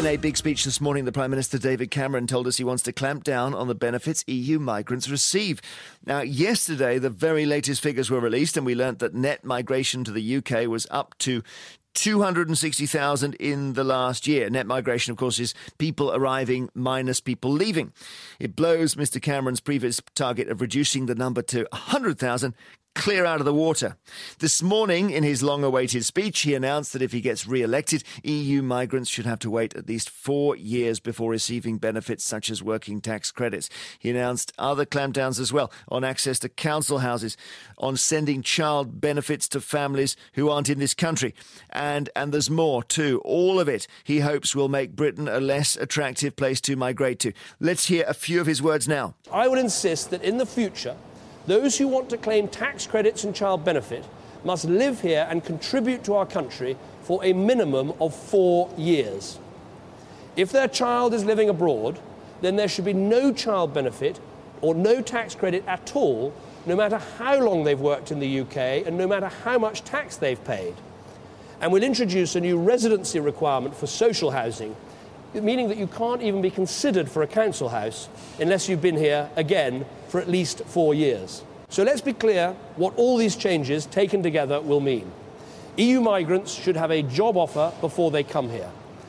In a big speech this morning, the Prime Minister David Cameron told us he wants to clamp down on the benefits EU migrants receive. Now, yesterday, the very latest figures were released and we learnt that net migration to the UK was up to 260,000 in the last year. Net migration, of course, is people arriving minus people leaving. It blows Mr Cameron's previous target of reducing the number to 100,000 clear out of the water. This morning, in his long-awaited speech, he announced that if he gets re-elected, EU migrants should have to wait at least 4 years before receiving benefits such as working tax credits. He announced other clampdowns as well on access to council houses, on sending child benefits to families who aren't in this country. And there's more too. All of it, he hopes, will make Britain a less attractive place to migrate to. Let's hear a few of his words now. I would insist that in the future, those who want to claim tax credits and child benefit must live here and contribute to our country for a minimum of 4 years. If their child is living abroad, then there should be no child benefit or no tax credit at all, no matter how long they've worked in the UK and no matter how much tax they've paid. And we'll introduce a new residency requirement for social housing, meaning that you can't even be considered for a council house unless you've been here, again, for at least 4 years. So let's be clear what all these changes taken together will mean. EU migrants should have a job offer before they come here.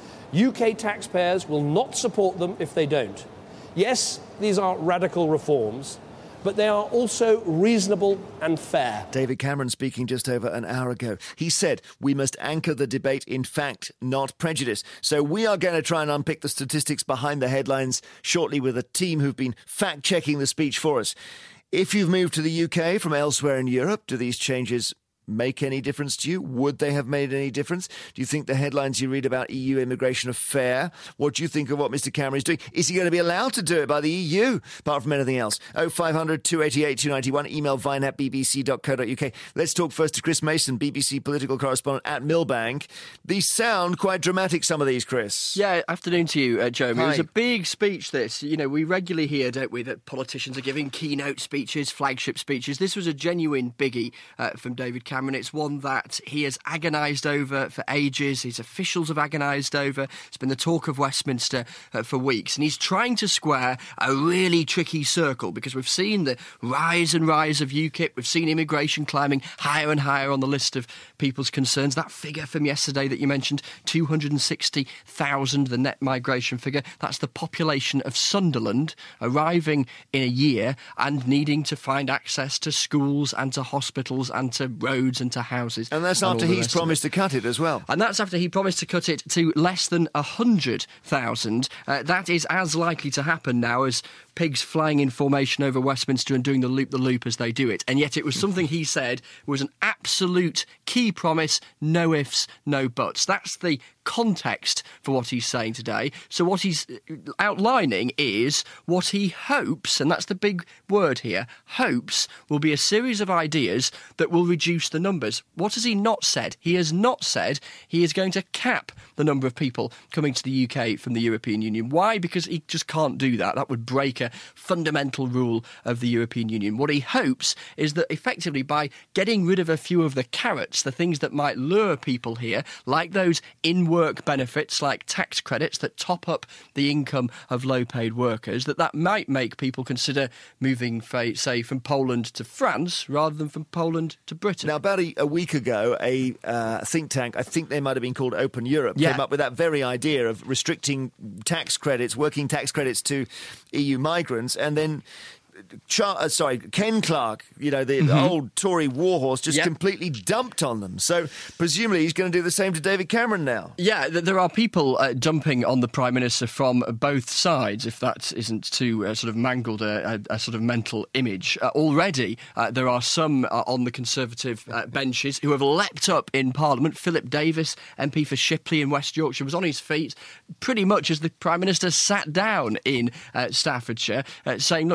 UK taxpayers will not support them if they don't. Yes, these are radical reforms, but they are also reasonable and fair. David Cameron speaking just over an hour ago. He said we must anchor the debate in fact, not prejudice. So we are going to try and unpick the statistics behind the headlines shortly with a team who've been fact-checking the speech for us. If you've moved to the UK from elsewhere in Europe, do these changes make any difference to you? Would they have made any difference? Do you think the headlines you read about EU immigration are fair? What do you think of what Mr Cameron is doing? Is he going to be allowed to do it by the EU, apart from anything else? 0500 288 291, email vine@bbc.co.uk. Let's talk first to Chris Mason, BBC political correspondent at Millbank. These sound quite dramatic, some of these, Chris. Yeah, afternoon to you, Jeremy. Hi. It was a big speech, this. You know, we regularly hear, don't we, that politicians are giving keynote speeches, flagship speeches. This was a genuine biggie from David Cameron. It's one that he has agonised over for ages. His officials have agonised over. It's been the talk of Westminster for weeks. And he's trying to square a really tricky circle because we've seen the rise and rise of UKIP. We've seen immigration climbing higher and higher on the list of people's concerns. That figure from yesterday that you mentioned, 260,000, the net migration figure, that's the population of Sunderland arriving in a year and needing to find access to schools and to hospitals and to roads and to houses. And that's after he's promised to cut it as well. And that's after he promised to cut it to less than 100,000. That is as likely to happen now as pigs flying in formation over Westminster and doing the loop as they do it. And yet it was something he said was an absolute key promise, no ifs, no buts. That's the context for what he's saying today. So what he's outlining is what he hopes, and that's the big word here, hopes will be a series of ideas that will reduce the numbers. What has he not said? He has not said he is going to cap the number of people coming to the UK from the European Union. Why? Because he just can't do that. That would break a fundamental rule of the European Union. What he hopes is that effectively by getting rid of a few of the carrots, the things that might lure people here, like those in-work benefits, like tax credits that top up the income of low-paid workers, that might make people consider moving, say, from Poland to France rather than from Poland to Britain. Now, about a week ago, a think tank, I think they might have been called Open Europe, came up with that very idea of restricting tax credits, working tax credits to EU migrants, and then Ken Clarke, you know, the old Tory warhorse, just completely dumped on them. So presumably he's going to do the same to David Cameron now. Yeah, there are people dumping on the Prime Minister from both sides, if that isn't too sort of mangled a sort of mental image. Already, there are some on the Conservative benches who have leapt up in Parliament. Philip Davis, MP for Shipley in West Yorkshire, was on his feet pretty much as the Prime Minister sat down in Staffordshire, saying, look, those figures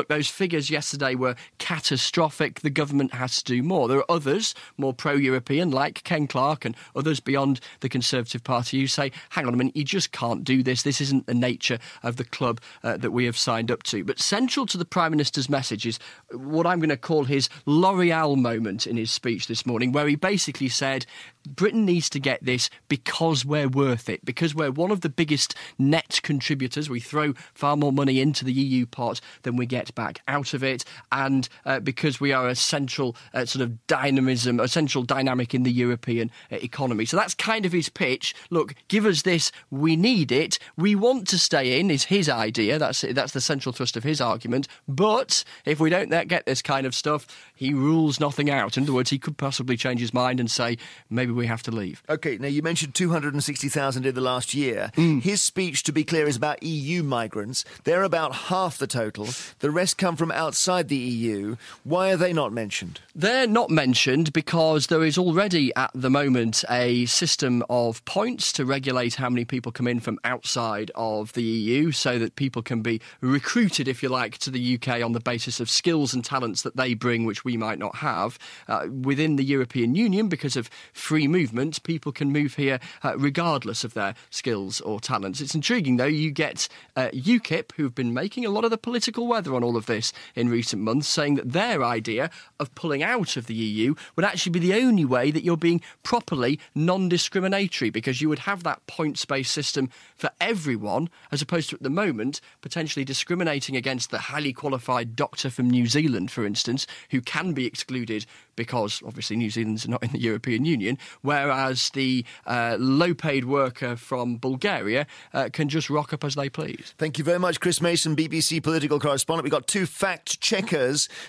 figures yesterday were catastrophic. The government has to do more. There are others, more pro-European, like Ken Clarke and others beyond the Conservative Party, who say, hang on a minute, you just can't do this. This isn't the nature of the club that we have signed up to. But central to the Prime Minister's message is what I'm going to call his L'Oreal moment in his speech this morning, where he basically said, Britain needs to get this because we're worth it, because we're one of the biggest net contributors. We throw far more money into the EU pot than we get back out of it, and because we are a central sort of dynamism, a central dynamic in the European economy. So that's kind of his pitch. Look, give us this, we need it, we want to stay in, is his idea. That's the central thrust of his argument. But if we don't get this kind of stuff, he rules nothing out. In other words, he could possibly change his mind and say, maybe we have to leave. OK, now you mentioned 260,000 in the last year. His speech, to be clear, is about EU migrants. They're about half the total. The rest come from outside the EU. Why are they not mentioned? They're not mentioned because there is already at the moment a system of points to regulate how many people come in from outside of the EU, so that people can be recruited, if you like, to the UK on the basis of skills and talents that they bring, which we might not have. Within the European Union, because of free movement, people can move here regardless of their skills or talents. It's intriguing, though. You get UKIP, who've been making a lot of the political weather on all of this in recent months, saying that their idea of pulling out of the EU would actually be the only way that you're being properly non-discriminatory, because you would have that points-based system for everyone, as opposed to at the moment potentially discriminating against the highly qualified doctor from New Zealand, for instance, who can be excluded because obviously New Zealand's not in the European Union, whereas the low-paid worker from Bulgaria can just rock up as they please. Thank you very much, Chris Mason, BBC political correspondent. We've got two fact-checkers